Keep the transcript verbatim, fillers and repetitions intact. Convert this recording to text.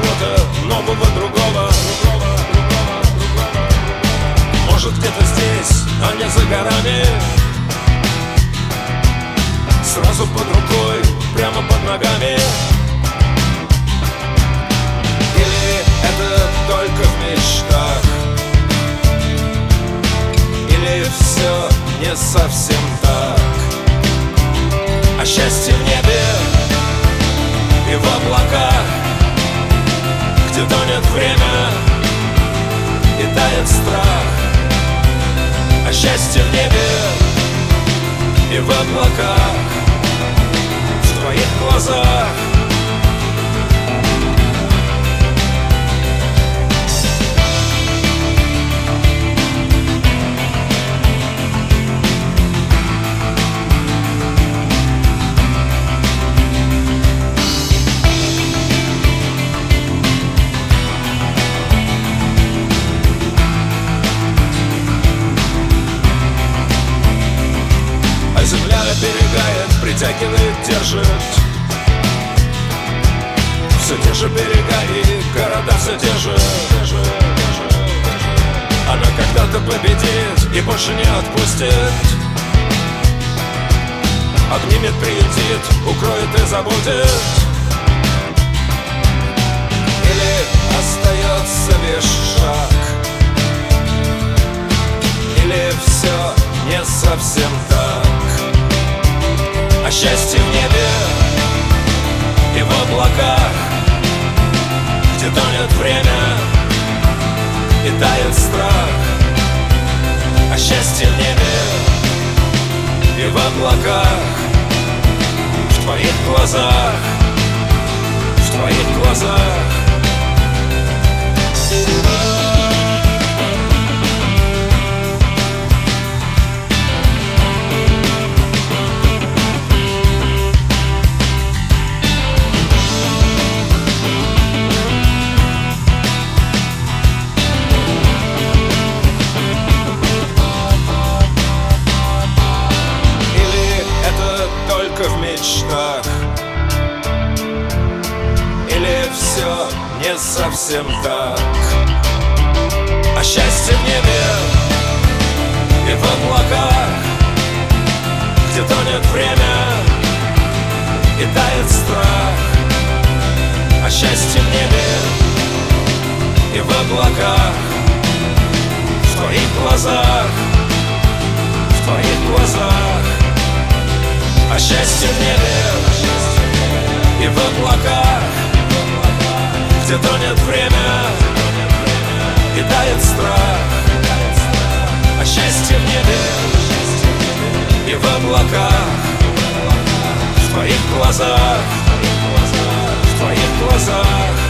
кого-то нового, другого. Может, где-то здесь, а не за горами, сразу под рукой, прямо под ногами. Или это только в мечтах, или все не совсем так. А счастье в небе и в облаках, где тонет время и тает страх. А счастье в небе и в облаках, в твоих глазах. Земля оберегает, притягивает, держит. Все те же берега и города, все те же. Она когда-то победит и больше не отпустит. Обнимет, приютит, укроет и забудет. Или остается лишь шаг, или все не совсем так. А счастье в небе и в облаках, где тонет время и тает страх. А счастье в небе и в облаках, в твоих глазах, в твоих глазах. В мечтах, или все не совсем так. А счастье в небе и в облаках, где тонет время и тает страх. А счастье в небе и в облаках, в твоих глазах, в твоих глазах. А счастье в небе и в облаках, где тонет время и тает страх. А счастье в небе и в облаках, в твоих глазах, в твоих глазах.